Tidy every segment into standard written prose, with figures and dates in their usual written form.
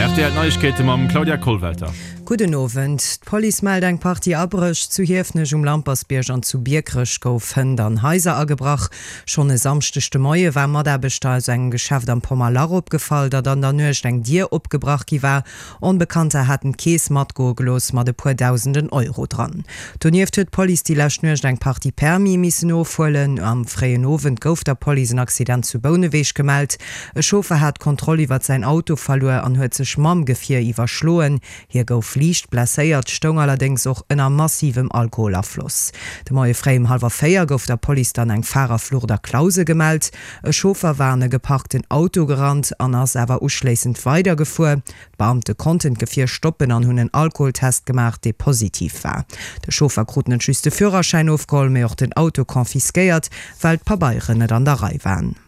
RTL Neuigkeiten mit Claudia Kohlwälter. Guten Abend. Die Polizei meldet eng Party abrech zu Hiefnech Lampersbierg an zu Bierkrech gouf an Häuser angebracht. Schon e samstechte Moie war mat der Bestall eng Geschäft am Pommalar opgefallen, dat an der Nuech eng Dier opgebracht war. Unbekannte hatten Käes mat gogelos mat de paar tausenden Euro dran. Tonieft huet Polizei die Lächnuech eng Party Permi missen ofholen. Am freien Abend gouf der Polizei ein Accident zu Bouneweg gemeldet. E Chauffeur hat Kontrolle iwwer sein Auto verloren an huet sech Mammgefir iwwerschloen. Hier gouf Licht blessiert, Stung allerdings auch in einem massivem Alkoholabfluss. De Moie Freim 3:30 gouf der Polizei dann eng Fahrerfluch der Klause gemeldet. E Chauffeur war ne geparkten Auto gerannt, an ass awer uschlesend weitergefuhr. Beamte konnten Gefir stoppen an hunn en Alkoholtest gemacht, de positiv war. Der Chauffeur kruten den schüste Führerschein aufgeholt, mir auch den Auto konfiskiert, weil paar Bayern net an der Reihe waren.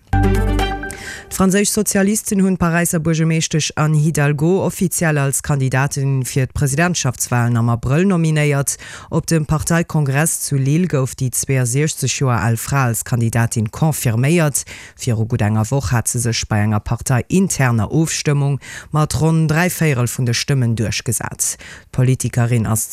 Die französische Sozialisten hun Pariser Burgermeesterch Anne Hidalgo offiziell als Kandidatin für die Präsidentschaftswahlen am April nominiert. Op dem Parteikongress zu Lille gouf die 62 Jahre alt Frau als Kandidatin konfirmiert. Für gut enger Woche hat sie sich bei einer Partei interner Aufstimmung mat rund 3/4 von der Stimmen durchgesetzt. Die Politikerin aus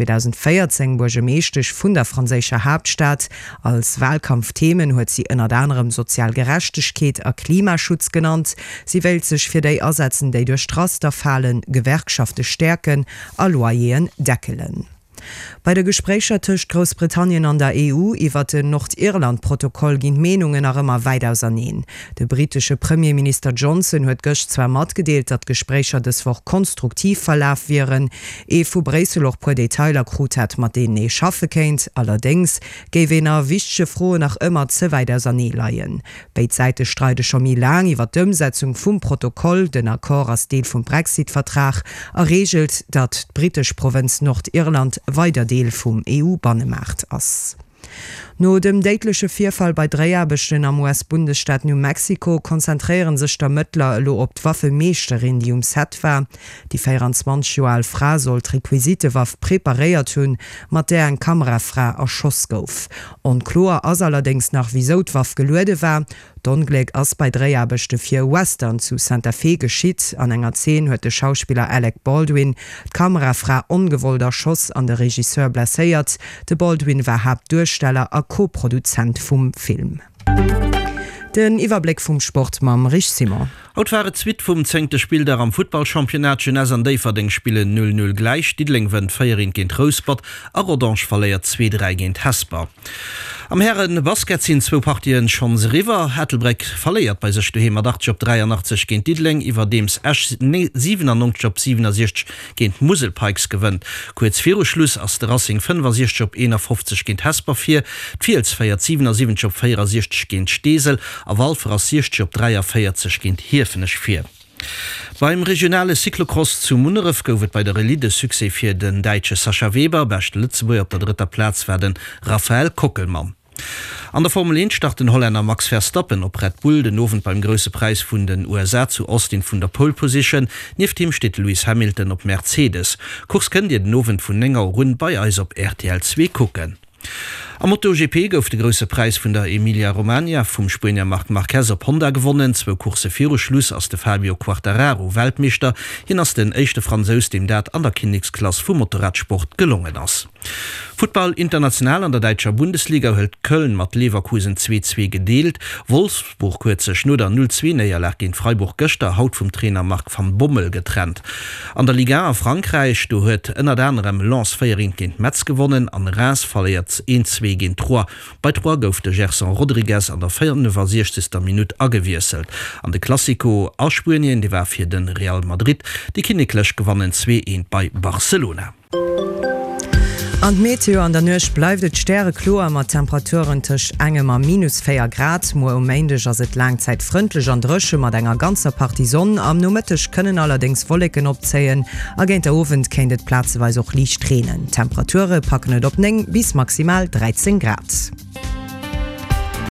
2014 Burgermeesterch vun der französischer Hauptstadt. Als Wahlkampfthemen huet sie unter anderem Sozialgerechtigkeit a Klimaschutz genannt. Sie will sich für die ersetzen, die durch Straster fallen, Gewerkschaften stärken, a Loyeren deckelen. Bei der Gespräche zwischen Großbritannien an der EU iwwer den Nordirland-Protokoll gin Menungen auch immer weiter ausernehen. Der britische Premierminister Johnson huet gëcht zwar mat gedeelt, dat Gespräche deswoch konstruktiv verlauf wären. Vu Bresel auch pro Detailer krut hat mat denen schaffe kennt. Allerdings gewener wichtige Frohe nach immer ze weiter ausernehen leiien. Beide Seiten streiten schon mi lang iwwer die Umsetzung vom Protokoll, den Akkor als Deel vom Brexit-Vertrag regelt, dat die britische Provinz Nordirland weiter Deel vum EU-Bannemacht ass. No dem deitliche Vierfall bei 3 Erbechten am US-Bundesstaat New Mexico konzentrieren sich der Mëttler lo op d'Waffemeesterin, die Set war. Die 24-jährige Frau soll Requisite Waff prepariert hun, mat der en Kamerafrau erschoss gouf. Unklar ass allerdings nach wieso d'Waff geluede war. D'Unglück ass bei 3 Erbechte 4 Western zu Santa Fe geschitt. An enger 10 huet der Schauspieler Alec Baldwin d'Kamerafrau ungewolder Schoss an der Regisseur blessiert. De Baldwin war Hauptdarsteller a Co-Produzent vom Film. Den Überblick vom Sport mam Rich Simmer. Haut war Zwiit vum 10. Spiel der am Footballchampionat Genèse an Deiferding spiele 0-0 gleich. Diedling wenn Feierin gegen Rosport, a Rodange verleiert 2-3 gegen Hesper. Am Herren Basket sind 2 Partien Chance River. Hattelbreck verleiert bei sich daheim 83 gegen Diedling, iwwer dems 97 gegen Muselpikes gewinnt. Kurz vor Schluss as der Racing 65 51 gegen Hesper 4, Fields feiert 77 64 gegen Stesel, a Walfer 60 43 gegen Hirfenech 4. Beim regionale Cyclocross zu Munneref goufet bei der Relide Succès fir den Deitsche Sascha Weber, beste Lützeburg op der 3. Platz werden Raphael Kockelmann. An der Formel 1 starten Holländer Max Verstappen op Red Bull den Ofen beim grösse Preis vun den USA zu Austin vun der Pole Position. Neben ihm steht Lewis Hamilton op Mercedes. Kurs könnt ihr den Ofen vun enger rund bei Eis op RTL 2 gucken. Am MotoGP gouf de grösse Preis vun der Emilia Romagna vum Spanier Marc Marquez op Honda gewonnen, 2 Kurse vir Schluss aus de Fabio Quartararo Weltmeister, hin ass den echte Französ dem dat an der Kindigsklasse vum Motorradsport gelungen ass. Football international an der Deutscher Bundesliga hält Köln mat Leverkusen 2-2 gedeelt, Wolfsburg kurze Schnudder 0-2 Neierlag gegen Freiburg Göster haut vom Trainer Marc van Bommel getrennt. An der Liga a Frankreich du huet ënner anderem Lens Feierin gegen Metz gewonnen, an Reims verliert 1-2 gegen 3. Bei 3 gouf de Gerson Rodriguez an der 64. Minute angewieselt. An de Classico Ausspurien, die war fir den Real Madrid, die Kinneklech gewannen 2-1 bei Barcelona. An Meteo an der Nuch bleibt et stere Klo mat Temperaturen tech engem a -4 Grad, mo méendech ass et langzeit frëndlech an Drëche mat enger ganzer Partison am nomettech kënnen allerdings Wolken opzeien, agent der Owen kennt et Plazeweis och Liicht tränen. Temperature packen et op 9 bis maximal 13 Grad.